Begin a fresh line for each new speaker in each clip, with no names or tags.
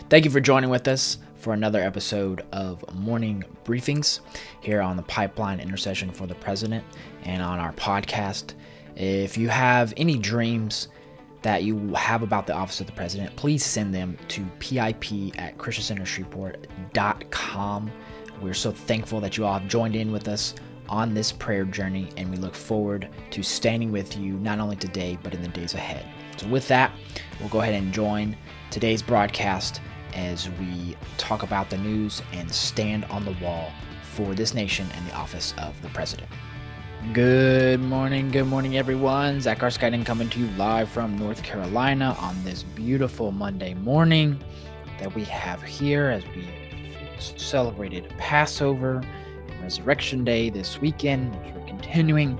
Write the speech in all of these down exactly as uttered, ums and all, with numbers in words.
Thank you for joining with us for another episode of Morning Briefings here on the Pipeline Intercession for the President and on our podcast. If you have any dreams that you have about the office of the president, please send them to pip at christian center shreveport dot com. We're so thankful that you all have joined in with us on this prayer journey, and we look forward to standing with you not only today, but in the days ahead. So with that, we'll go ahead and join today's broadcast as we talk about the news and stand on the wall for this nation and the office of the president. Good morning, good morning, everyone. Zach Arskiden coming to you live from North Carolina on this beautiful Monday morning that we have here as we celebrated Passover and Resurrection Day this weekend. We're continuing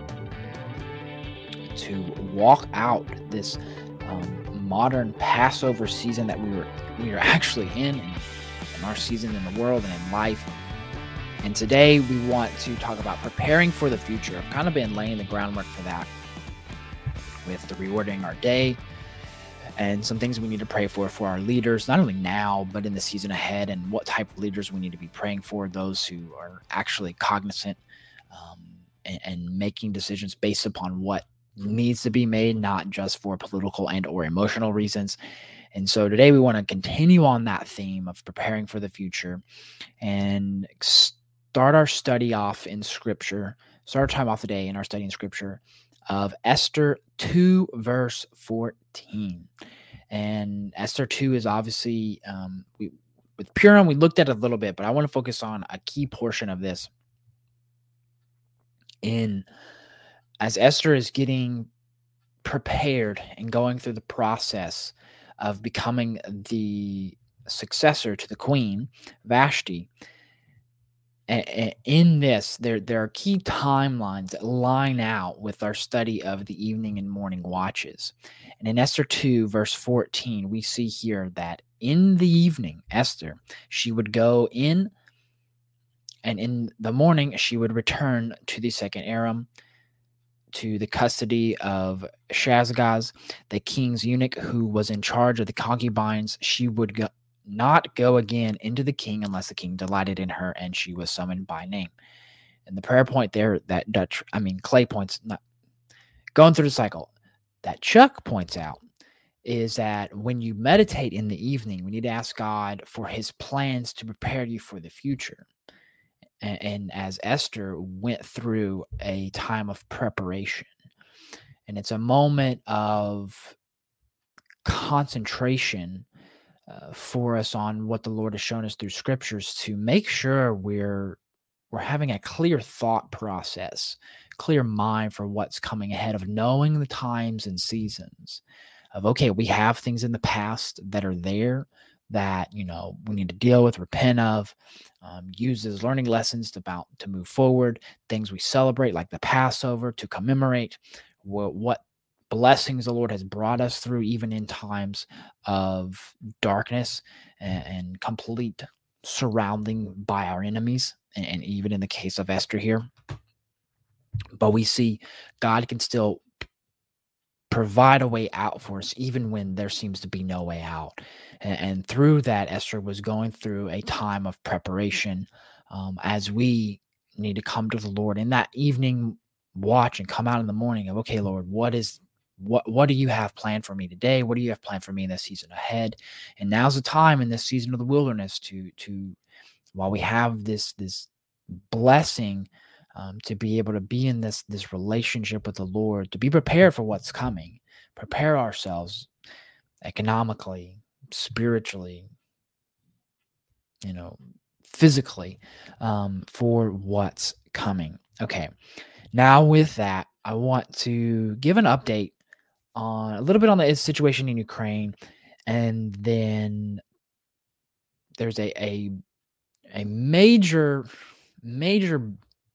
to walk out this um, modern Passover season that we were we are actually in, in, in our season in the world and in life. And today we want to talk about preparing for the future. I've kind of been laying the groundwork for that with the reordering our day and some things we need to pray for for our leaders, not only now, but in the season ahead, and what type of leaders we need to be praying for, those who are actually cognizant um, and, and making decisions based upon what needs to be made, not just for political and or emotional reasons. And so today we want to continue on that theme of preparing for the future and start our study off in Scripture, start our time off today in our study in Scripture of Esther two, verse fourteen. And Esther two is obviously, um, we, with Purim, we looked at it a little bit, but I want to focus on a key portion of this in as Esther is getting prepared and going through the process of becoming the successor to the queen, Vashti. In this, there, there are key timelines that line out with our study of the evening and morning watches. And in Esther two, verse fourteen, we see here that in the evening, Esther, she would go in, and in the morning, she would return to the second harem, to the custody of Shazgaz, the king's eunuch who was in charge of the concubines. She would go, not go again into the king unless the king delighted in her and she was summoned by name. And the prayer point there that Dutch, I mean, Clay points, not going through the cycle, that Chuck points out is that when you meditate in the evening, we need to ask God for his plans to prepare you for the future. And, and as Esther went through a time of preparation, and it's a moment of concentration uh, for us on what the Lord has shown us through scriptures to make sure we're we're having a clear thought process, clear mind for what's coming ahead, of knowing the times and seasons of, okay, we have things in the past that are there that, you know, we need to deal with, repent of, um, use as learning lessons to, about, to move forward, things we celebrate like the Passover to commemorate what, what blessings the Lord has brought us through, even in times of darkness and, and complete surrounding by our enemies, and, and even in the case of Esther here. But we see God can still provide a way out for us, even when there seems to be no way out. And, and through that, Esther was going through a time of preparation um, as we need to come to the Lord in that evening watch and come out in the morning of, okay, Lord, what is what what do you have planned for me today? What do you have planned for me in this season ahead? And now's the time in this season of the wilderness to to while we have this this blessing Um, to be able to be in this this relationship with the Lord, to be prepared for what's coming, prepare ourselves economically, spiritually, you know, physically um, for what's coming. Okay, now with that, I want to give an update on a little bit on the situation in Ukraine, and then there's a a, a major major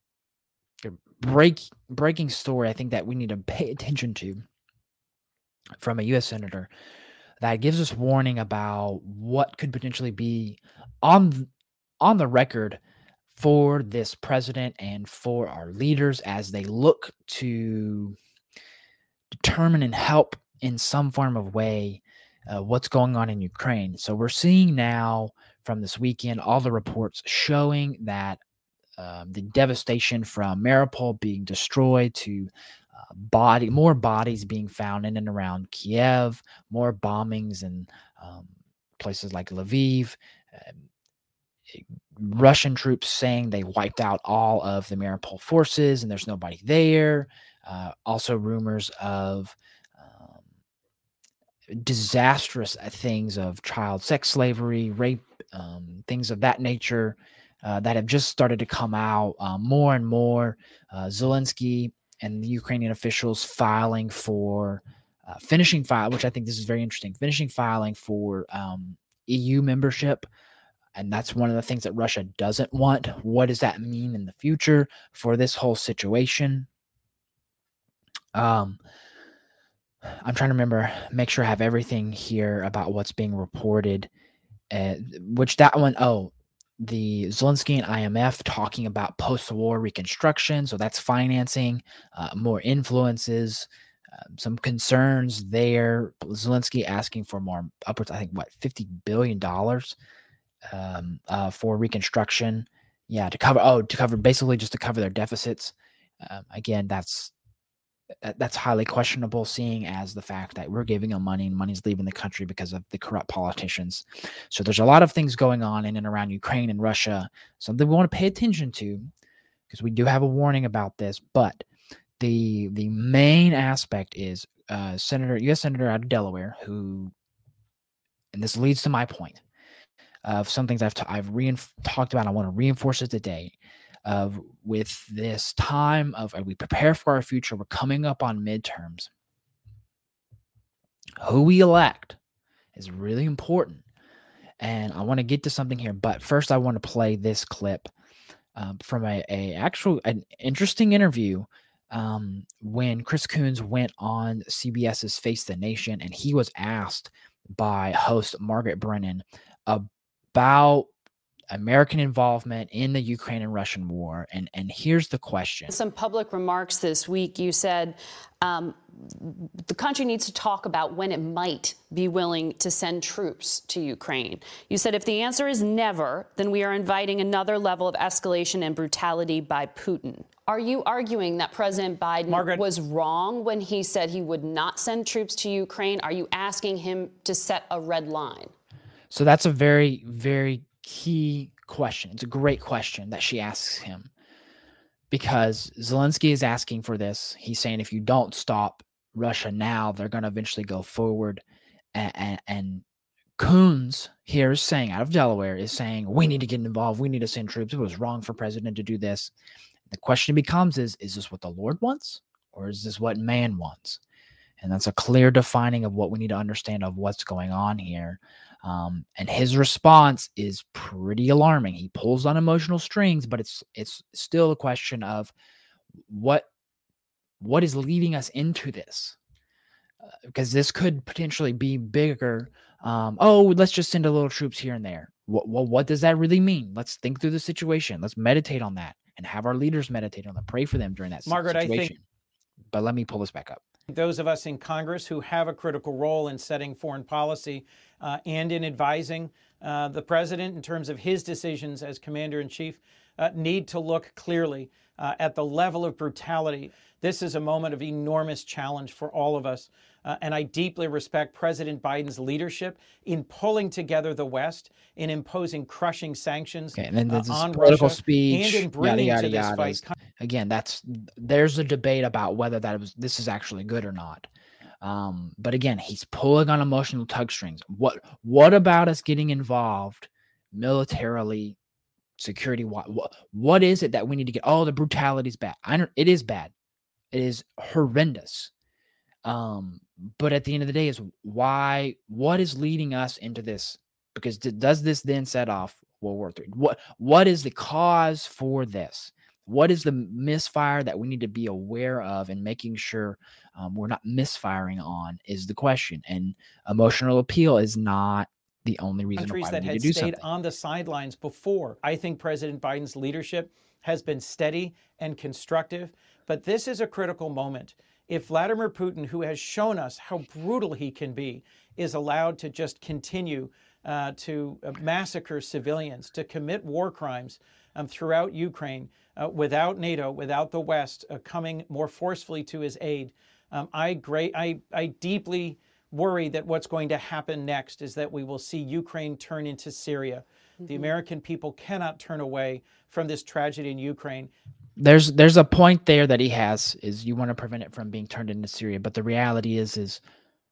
break breaking story I think that we need to pay attention to from a U S senator that gives us warning about what could potentially be on on the record for this president and for our leaders as they look to determine and help in some form of way uh, what's going on in Ukraine. So we're seeing now from this weekend all the reports showing that um, the devastation from Mariupol being destroyed to uh, body more bodies being found in and around Kiev, more bombings in um, places like Lviv. Um, Russian troops saying they wiped out all of the Mariupol forces and there's nobody there. Uh, also, rumors of um, disastrous things of child sex slavery, rape, um, things of that nature uh, that have just started to come out uh, more and more. Uh, Zelensky and the Ukrainian officials filing for uh, finishing file, which I think this is very interesting, finishing filing for um, E U membership. And that's one of the things that Russia doesn't want. What does that mean in the future for this whole situation? Um, I'm trying to remember, make sure I have everything here about what's being reported. Uh, which that one, oh, the Zelensky and I M F talking about post-war reconstruction. So that's financing, uh, more influences, uh, some concerns there. Zelensky asking for more, upwards, I think, what, fifty billion dollars um, uh, for reconstruction. Yeah, to cover, oh, to cover, basically just to cover their deficits. Um, again, that's that, that's highly questionable, seeing as the fact that we're giving them money and money's leaving the country because of the corrupt politicians. So there's a lot of things going on in and around Ukraine and Russia, something we want to pay attention to because we do have a warning about this. But the the main aspect is uh, Senator, U S Senator out of Delaware, who, and this leads to my point of some things I've t- I've reinf- talked about. I want to reinforce it today. Of with this time of uh, we prepare for our future, we're coming up on midterms. Who we elect is really important, and I want to get to something here. But first, I want to play this clip um, from a, a actual an interesting interview um, when Chris Coons went on CBS's Face the Nation, and he was asked by host Margaret Brennan about American involvement in the Ukraine and Russian war. And, and here's the question.
Some public remarks this week, you said um, the country needs to talk about when it might be willing to send troops to Ukraine. You said if the answer is never, then we are inviting another level of escalation and brutality by Putin. Are you arguing that President Biden Margaret. was wrong when he said he would not send troops to Ukraine? Are you asking him to set a red line?
So that's a very, very key question. It's a great question that she asks him because Zelensky is asking for this. He's saying if you don't stop Russia now, they're going to eventually go forward. And, and, and Coons here is saying, out of Delaware, is saying, we need to get involved. We need to send troops. It was wrong for president to do this. The question becomes is, is this what the Lord wants or is this what man wants? And that's a clear defining of what we need to understand of what's going on here. Um, and his response is pretty alarming. He pulls on emotional strings, but it's it's still a question of what what is leading us into this, uh, because this could potentially be bigger. Um, oh, let's just send a little troops here and there. What, what what does that really mean? Let's think through the situation. Let's meditate on that and have our leaders meditate on that. Pray for them during that
Margaret,
situation.
I think-
but let me pull this back up.
Those of us in Congress who have a critical role in setting foreign policy uh, and in advising uh, the president in terms of his decisions as commander-in-chief uh, need to look clearly uh, at the level of brutality. This is a moment of enormous challenge for all of us. Uh, and I deeply respect President Biden's leadership in pulling together the West, in imposing crushing sanctions
okay, and then
uh,
this
on
political
Russia,
speech,
and in bringing
yada,
to
yada,
this
yada.
fight.
Again, that's there's a debate about whether that was this is actually good or not. Um, but again, he's pulling on emotional tug strings. What what about us getting involved militarily, security? What what, what is it that we need to get? Oh, the brutality is bad. I know it is bad. It is horrendous. Um, but at the end of the day, is why what is leading us into this? Because d- does this then set off World War Three? What what is the cause for this? What is the misfire that we need to be aware of and making sure um, we're not misfiring on is the question. And emotional appeal is not the only reason why
Countries
we
that
need to
had
do
stayed
something.
on the sidelines before. I think President Biden's leadership has been steady and constructive, but this is a critical moment if Vladimir Putin, who has shown us how brutal he can be, is allowed to just continue uh, to uh, massacre civilians, to commit war crimes um, throughout Ukraine uh, without NATO, without the West uh, coming more forcefully to his aid, um, I, great, I, I deeply worry that what's going to happen next is that we will see Ukraine turn into Syria. Mm-hmm. The American people cannot turn away from this tragedy in Ukraine.
There's there's a point there that he has, is you want to prevent it from being turned into Syria. But the reality is, is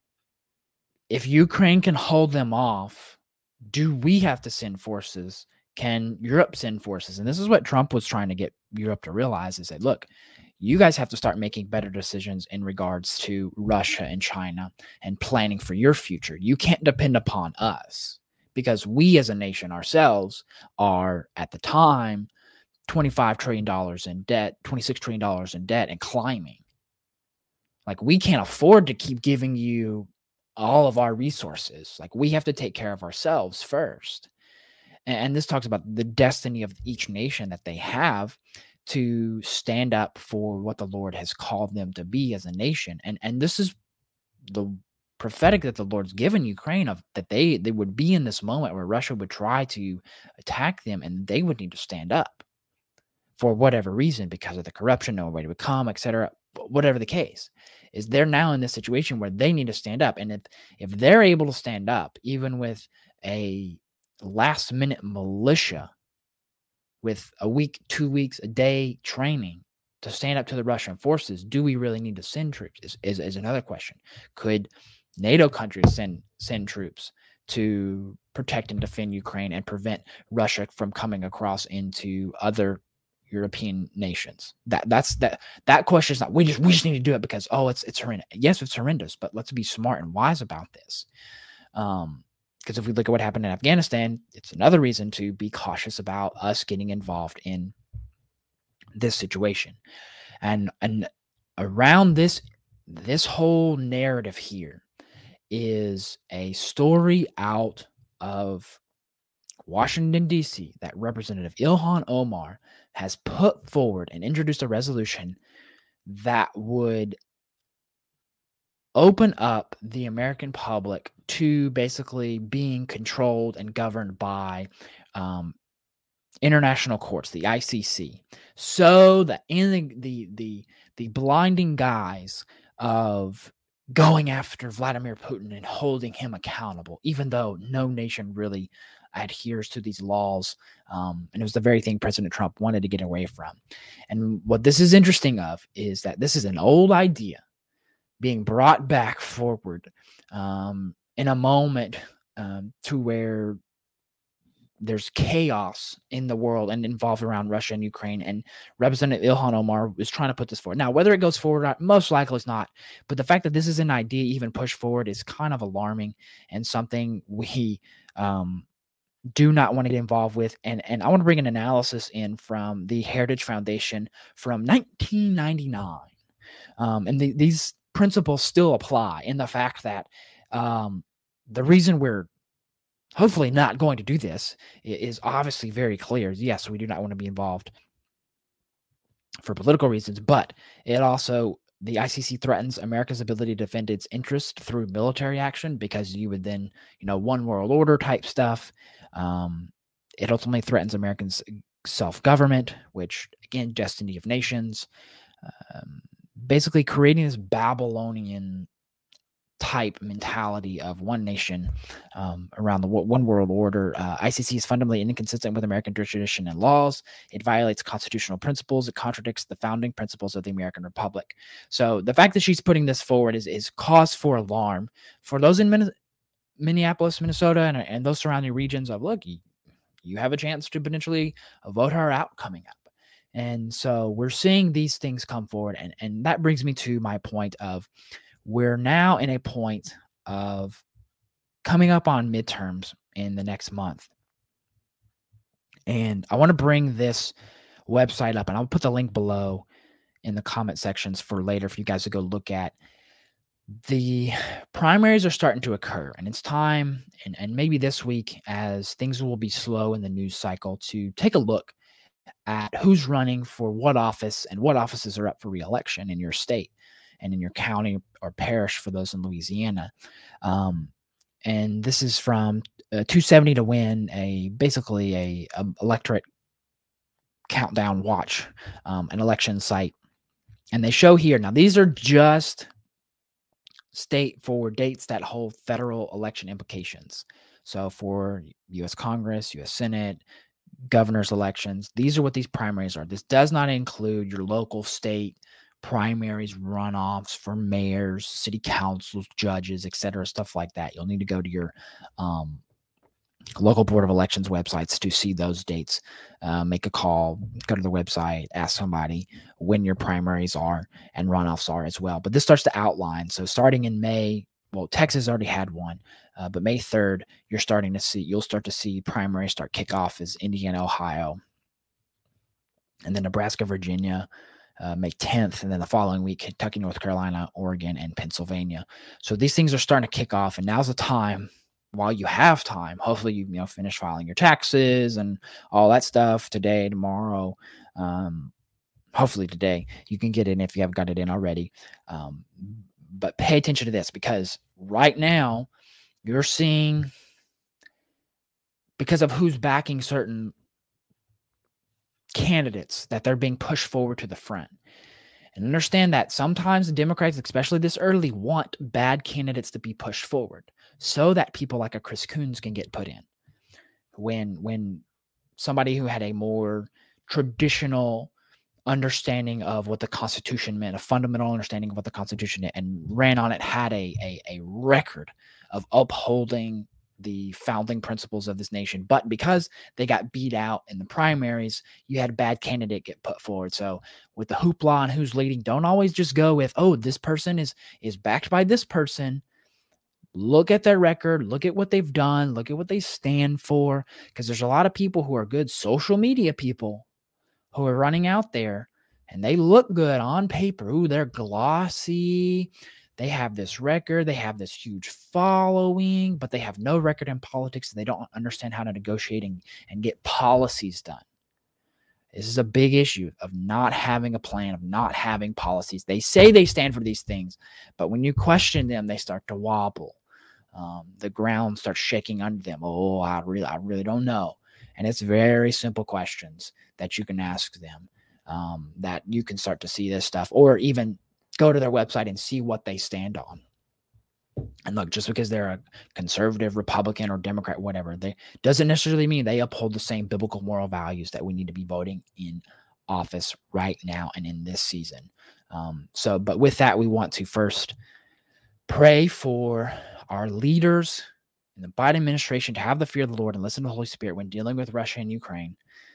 if Ukraine can hold them off, do we have to send forces? Can Europe send forces? And this is what Trump was trying to get Europe to realize, is that, look, you guys have to start making better decisions in regards to Russia and China and planning for your future. You can't depend upon us, because we as a nation ourselves are, at the time, twenty-five trillion dollars in debt, twenty-six trillion dollars in debt, and climbing. Like, we can't afford to keep giving you all of our resources. Like, we have to take care of ourselves first. And, and this talks about the destiny of each nation that they have to stand up for what the Lord has called them to be as a nation. And and this is the prophetic that the Lord's given Ukraine, of that they they would be in this moment where Russia would try to attack them, and they would need to stand up for whatever reason, because of the corruption, no way to become, et cetera. Whatever the case is, they're now in this situation where they need to stand up. And if if they're able to stand up, even with a last minute militia, with a week, two weeks, a day training to stand up to the Russian forces, do we really need to send troops? Is, is, is another question. Could NATO countries send send troops to protect and defend Ukraine and prevent Russia from coming across into other European nations? That that's that that question is not, we just we just need to do it because, oh, it's it's horrendous. Yes, it's horrendous, but let's be smart and wise about this. Um, Because if we look at what happened in Afghanistan, it's another reason to be cautious about us getting involved in this situation. And and around this this whole narrative here is a story out of Washington, D C, that Representative Ilhan Omar has put forward and introduced a resolution that would open up the American public to basically being controlled and governed by um, international courts, the I C C, so that in the, the the the blinding guise of going after Vladimir Putin and holding him accountable, even though no nation really adheres to these laws, um, and it was the very thing President Trump wanted to get away from. And what this is interesting of is that this is an old idea being brought back forward um, in a moment um, to where there's chaos in the world and involved around Russia and Ukraine. And Representative Ilhan Omar is trying to put this forward. Now, whether it goes forward or not, most likely it's not. But the fact that this is an idea even pushed forward is kind of alarming and something we um, do not want to get involved with. And, and I want to bring an analysis in from the Heritage Foundation from nineteen ninety-nine. Um, and the, these principles still apply, in the fact that um, the reason we're hopefully not going to do this is obviously very clear. Yes, we do not want to be involved for political reasons, but it also, the I C C threatens America's ability to defend its interest through military action, because you would then, you know, one world order type stuff. Um, it ultimately threatens Americans' self-government, which, again, destiny of nations, um, basically creating this Babylonian type mentality of one nation um, around the one world order. Uh, I C C is fundamentally inconsistent with American tradition and laws. It violates constitutional principles. It contradicts the founding principles of the American Republic. So the fact that she's putting this forward is, is cause for alarm for those in Min- Minneapolis, Minnesota, and, and those surrounding regions of, look, you, you have a chance to potentially vote her out coming up. And so we're seeing these things come forward. And, and that brings me to my point of, we're now in a point of coming up on midterms in the next month. And I want to bring this website up, and I'll put the link below in the comment sections for later for you guys to go look at. The primaries are starting to occur, and it's time, and, and maybe this week, as things will be slow in the news cycle, to take a look at who's running for what office and what offices are up for re-election in your state. and in your county or parish for those in Louisiana. Um, and this is from uh, two seventy to win, a basically a, a electorate countdown watch, um, an election site. And they show here, now these are just state for dates that hold federal election implications. So for U S Congress, U S Senate, governor's elections, these are what these primaries are. This does not include your local state primaries, runoffs for mayors, city councils, judges, et cetera, stuff like that. You'll need to go to your um, local board of elections websites to see those dates. Uh, make a call, go to the website, ask somebody when your primaries are and runoffs are as well. But this starts to outline. So starting in May, well, Texas already had one, uh, but May third, you're starting to see, you'll start to see primaries start kick off as Indiana, Ohio, and then Nebraska, Virginia, uh, May tenth, and then the following week, Kentucky, North Carolina, Oregon, and Pennsylvania. So these things are starting to kick off, and now's the time. While you have time, hopefully you, you know, finish filing your taxes and all that stuff today, tomorrow, um, hopefully today, you can get in if you haven't got it in already. Um, but pay attention to this, because right now you're seeing, because of who's backing certain candidates, that they're being pushed forward to the front. And understand that sometimes the Democrats, especially this early, want bad candidates to be pushed forward so that people like a Chris Coons can get put in. When when somebody who had a more traditional understanding of what the Constitution meant, a fundamental understanding of what the Constitution meant, and ran on it, had a, a, a record of upholding the founding principles of this nation. But because they got beat out in the primaries, you had a bad candidate get put forward. So with the hoopla and who's leading, don't always just go with, oh, this person is is backed by this person. Look at their record, look at what they've done, look at what they stand for, because there's a lot of people who are good social media people who are running out there and they look good on paper. Ooh, they're glossy. They have this record. They have this huge following, but they have no record in politics. And they don't understand how to negotiate and, and get policies done. This is a big issue of not having a plan, of not having policies. They say they stand for these things, but when you question them, they start to wobble. Um, the ground starts shaking under them. Oh, I really, I really don't know. And it's very simple questions that you can ask them, um, that you can start to see this stuff, or even go to their website and see what they stand on. And look, just because they're a conservative, Republican, or Democrat, whatever, they doesn't necessarily mean they uphold the same biblical moral values that we need to be voting in office right now and in this season. Um, so, but with that, we want to first pray for our leaders in the Biden administration to have the fear of the Lord and listen to the Holy Spirit when dealing with Russia and Ukraine,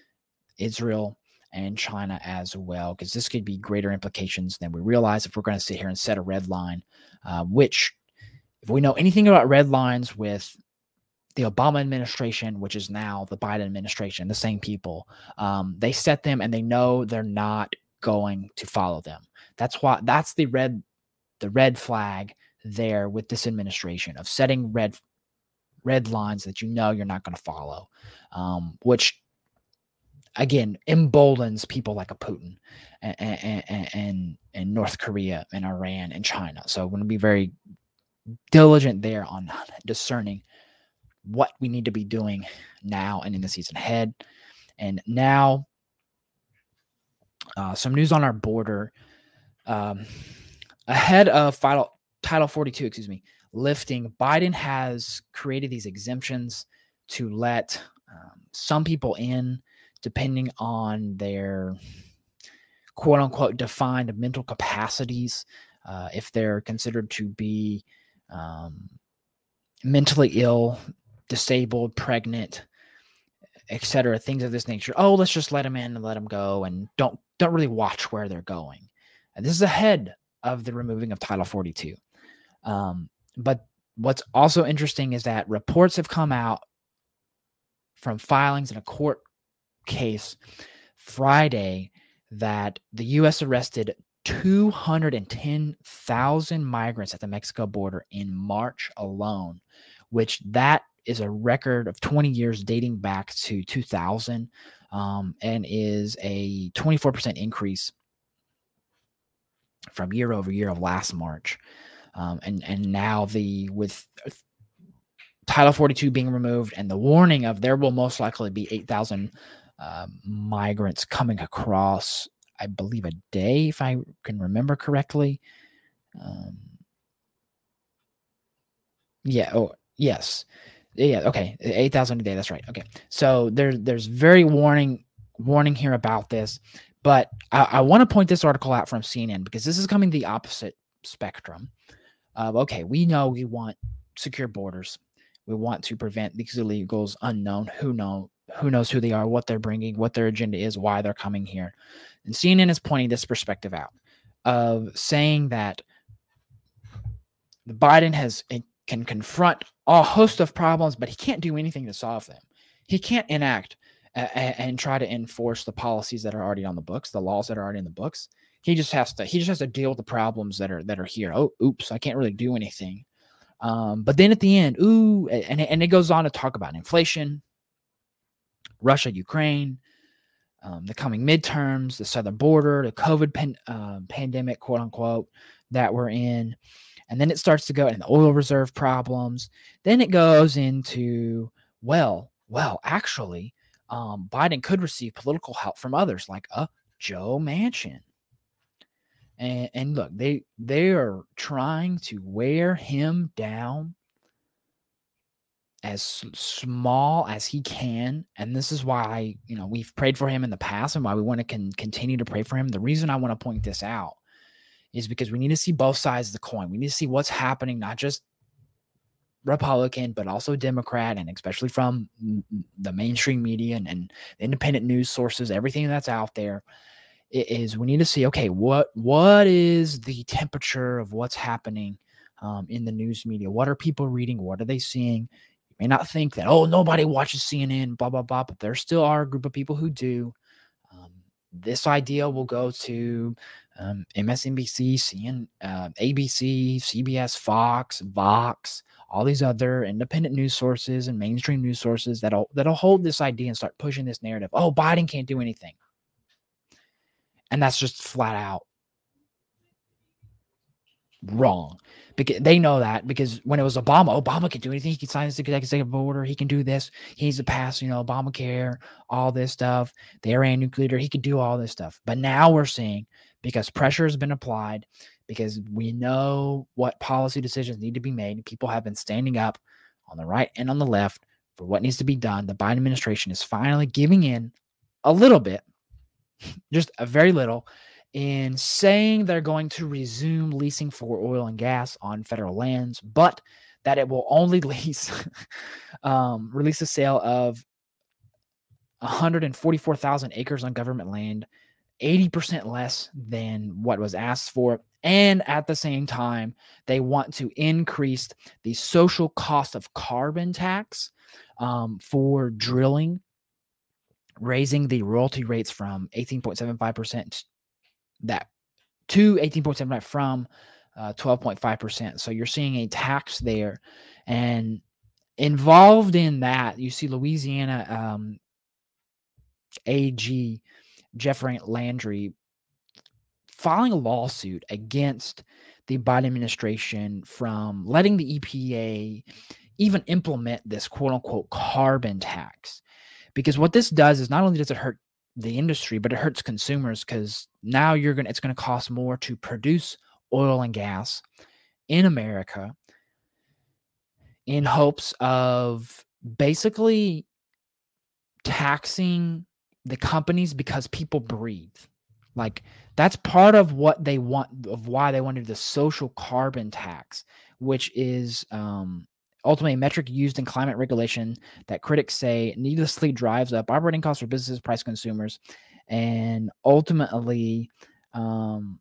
Israel, and China as well, because this could be greater implications than we realize if we're going to sit here and set a red line, uh, which, if we know anything about red lines with the Obama administration, which is now the Biden administration, the same people, um, they set them and they know they're not going to follow them. That's why that's the red, the red flag there with this administration of setting red, red lines that you know you're not going to follow, um, which again emboldens people like a Putin and, and, and, and North Korea and Iran and China. So we're going to be very diligent there on discerning what we need to be doing now and in the season ahead. And now, uh, some news on our border. Um, ahead of final, Title forty-two, excuse me, lifting, Biden has created these exemptions to let um, some people in, depending on their quote unquote defined mental capacities. Uh, if they're considered to be um, mentally ill, disabled, pregnant, et cetera, things of this nature. Oh, let's just let them in and let them go, and don't don't really watch where they're going. And this is ahead of the removing of Title forty-two. Um, but what's also interesting is that reports have come out from filings in a court case Friday that the U S arrested two hundred ten thousand migrants at the Mexico border in March alone, which that is a record of twenty years dating back to two thousand, um, and is a twenty-four percent increase from year over year of last March. Um, and, and now the with Title forty-two being removed and the warning of there will most likely be eight thousand uh, migrants coming across, I believe, a day, if I can remember correctly. Um, yeah. Oh, yes. Yeah. Okay. eight thousand a day. That's right. Okay. So there, there's very warning, warning here about this. But I, I want to point this article out from C N N because this is coming the opposite spectrum of, okay, we know we want secure borders. We want to prevent these illegals unknown. Who know? Who knows who they are, what they're bringing, what their agenda is, why they're coming here. And C N N is pointing this perspective out of saying that Biden has can confront a host of problems, but he can't do anything to solve them. He can't enact uh, and try to enforce the policies that are already on the books, the laws that are already in the books. He just has to. He just has to deal with the problems that are that are here. Oh, oops! I can't really do anything. Um, but then at the end, ooh, and and it goes on to talk about inflation, Russia, Ukraine, um, the coming midterms, the southern border, the COVID pan, uh, pandemic, quote unquote, that we're in. And then it starts to go in the oil reserve problems. Then it goes into, well, well, actually, um, Biden could receive political help from others like a uh, Joe Manchin. And, and look, they they are trying to wear him down as small as he can. And this is why, you know, we've prayed for him in the past and why we want to con- continue to pray for him. The reason I want to point this out is because we need to see both sides of the coin. We need to see what's happening, not just Republican, but also Democrat, and especially from the mainstream media and, and independent news sources, everything that's out there. Is we need to see, okay, what what is the temperature of what's happening um, in the news media? What are people reading? What are they seeing? You may not think that, oh, nobody watches C N N, blah, blah, blah, but there still are a group of people who do. Um, this idea will go to um, M S N B C, C N N, uh, A B C, C B S, Fox, Vox, all these other independent news sources and mainstream news sources that'll that'll hold this idea and start pushing this narrative. Oh, Biden can't do anything. And that's just flat out wrong. Because they know that because when it was Obama, Obama can do anything. He can sign this executive order. He can do this. He needs to pass, you know, Obamacare, all this stuff. The Iran nuclear, he could do all this stuff. But now we're seeing, because pressure has been applied, because we know what policy decisions need to be made, people have been standing up on the right and on the left for what needs to be done. The Biden administration is finally giving in a little bit, just a very little, in saying they're going to resume leasing for oil and gas on federal lands, but that it will only lease, um, release a sale of one hundred forty-four thousand acres on government land, eighty percent less than what was asked for. And at the same time, they want to increase the social cost of carbon tax um, for drilling, raising the royalty rates from eighteen point seven five percent that to eighteen point seven five from uh, twelve point five percent. So you're seeing a tax there, and involved in that, you see Louisiana um, A G Jeffrey Landry filing a lawsuit against the Biden administration from letting the E P A even implement this quote unquote carbon tax. Because what this does is not only does it hurt the industry, but it hurts consumers, because now you're going to, it's going to cost more to produce oil and gas in America in hopes of basically taxing the companies because people breathe. Like, that's part of what they want, of why they wanted the social carbon tax, which is um, ultimately a metric used in climate regulation that critics say needlessly drives up operating costs for businesses, price consumers, and ultimately um,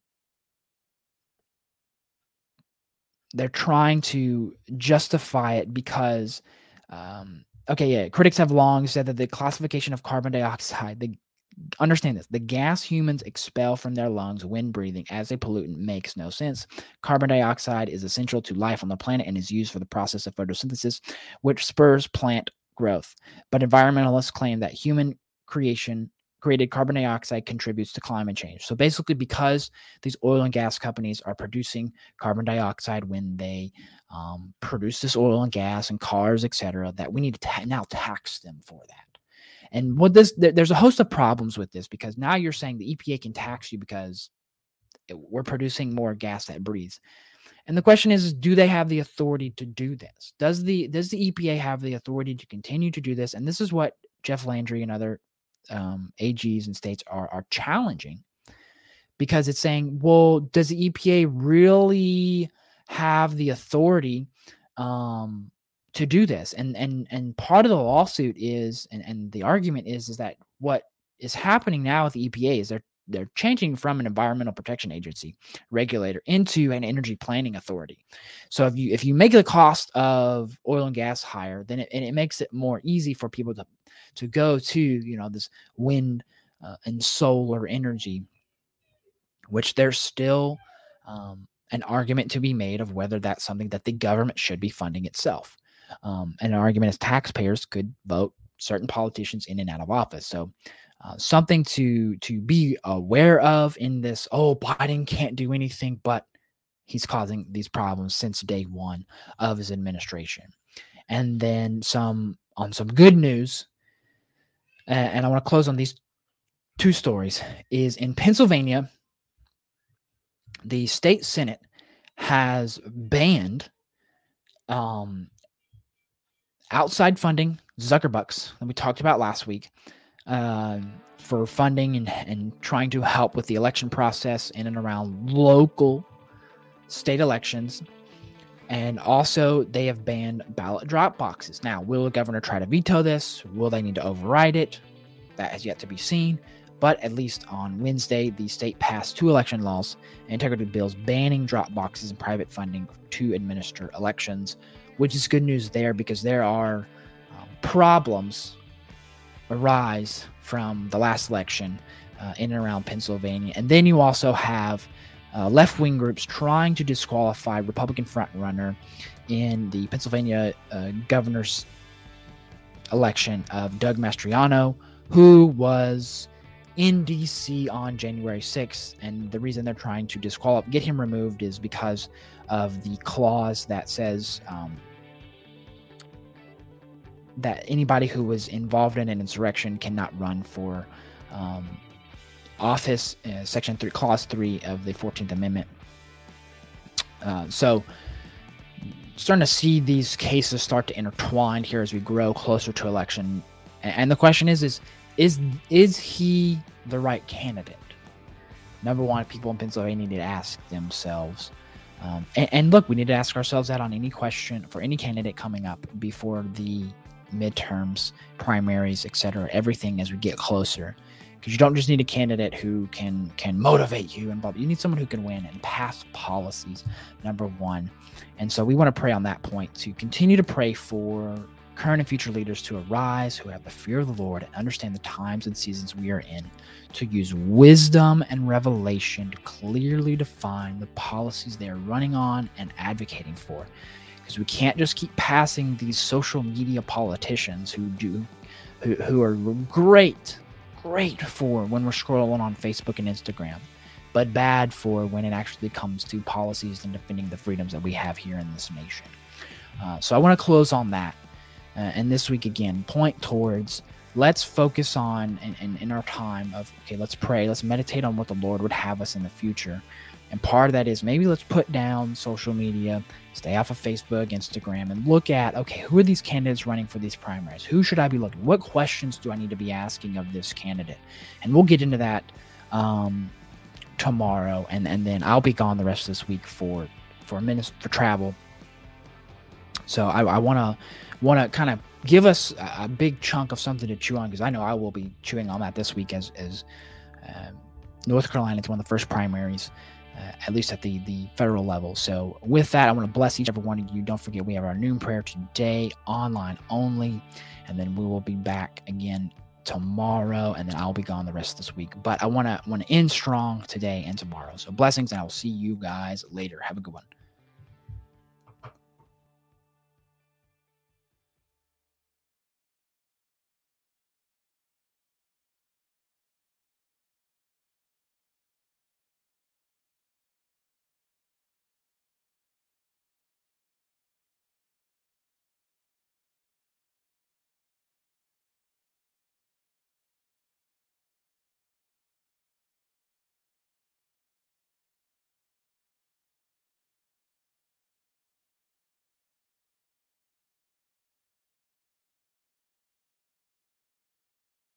they're trying to justify it because, um, okay, yeah, critics have long said that the classification of carbon dioxide, the understand this, the gas humans expel from their lungs when breathing as a pollutant makes no sense. Carbon dioxide is essential to life on the planet and is used for the process of photosynthesis, which spurs plant growth. But environmentalists claim that human creation created carbon dioxide contributes to climate change. So basically, because these oil and gas companies are producing carbon dioxide when they um, produce this oil and gas and cars, et cetera, that we need to ta- now tax them for that. And what this, there, there's a host of problems with this, because now you're saying the E P A can tax you because it, we're producing more gas that breathes. And the question is, do they have the authority to do this? Does the does the E P A have the authority to continue to do this? And this is what Jeff Landry and other um, A Gs and states are are challenging, because it's saying, well, does the E P A really have the authority um, to do this? And and and part of the lawsuit is, and, and the argument is, is that what is happening now with the E P A is they're they're changing from an environmental protection agency regulator into an energy planning authority. So if you if you make the cost of oil and gas higher, then it, and it makes it more easy for people to to go to, you know, this wind uh, and solar energy, which there's still um, an argument to be made of whether that's something that the government should be funding itself. Um, and an argument is taxpayers could vote certain politicians in and out of office. So uh, something to to be aware of in this. Oh, Biden can't do anything, but he's causing these problems since day one of his administration. And then some on some good news, uh, and I want to close on these two stories, is in Pennsylvania, the state Senate has banned um, outside funding, Zuckerbucks, that we talked about last week, uh, for funding and, and trying to help with the election process in and around local state elections. And also, they have banned ballot drop boxes. Now, will the governor try to veto this? Will they need to override it? That has yet to be seen. But at least on Wednesday, the state passed two election laws and integrity bills banning drop boxes and private funding to administer elections, which is good news there, because there are um, problems arise from the last election uh, in and around Pennsylvania. And then you also have uh, left-wing groups trying to disqualify Republican frontrunner in the Pennsylvania uh, governor's election of Doug Mastriano, who was in D C on January sixth, and the reason they're trying to disqualify, get him removed, is because of the clause that says um, that anybody who was involved in an insurrection cannot run for um, office, uh, Section three, Clause three of the fourteenth Amendment. Uh, so, starting to see these cases start to intertwine here as we grow closer to election, and, and the question is, is Is is he the right candidate? Number one, people in Pennsylvania need to ask themselves. Um, and, and look, we need to ask ourselves that on any question for any candidate coming up before the midterms, primaries, et cetera, everything as we get closer. Because you don't just need a candidate who can can motivate you, and blah, you need someone who can win and pass policies, number one. And so we want to pray on that point, to continue to pray for current and future leaders to arise, who have the fear of the Lord and understand the times and seasons we are in, to use wisdom and revelation to clearly define the policies they are running on and advocating for. Because we can't just keep passing these social media politicians who do, who, who are great, great for when we're scrolling on Facebook and Instagram, but bad for when it actually comes to policies and defending the freedoms that we have here in this nation. Uh, so I want to close on that. Uh, and this week, again, point towards, let's focus on, in, in, in our time of, okay, let's pray, let's meditate on what the Lord would have us in the future. And part of that is maybe let's put down social media, stay off of Facebook, Instagram, and look at, okay, who are these candidates running for these primaries? Who should I be looking? What questions do I need to be asking of this candidate? And we'll get into that um, tomorrow. And, and then I'll be gone the rest of this week for, for a minute for travel. So I, I want to want to kind of give us a, a big chunk of something to chew on, because I know I will be chewing on that this week as as uh, North Carolina is one of the first primaries, uh, at least at the the federal level. So with that, I want to bless each and every one of you. Don't forget, we have our noon prayer today, online only, and then we will be back again tomorrow, and then I'll be gone the rest of this week. But I want to want to end strong today and tomorrow. So blessings, and I will see you guys later. Have a good one.